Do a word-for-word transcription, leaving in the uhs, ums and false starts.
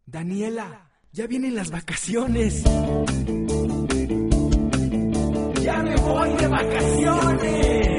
Daniela, ya vienen las vacaciones. ¡Ya me voy de vacaciones!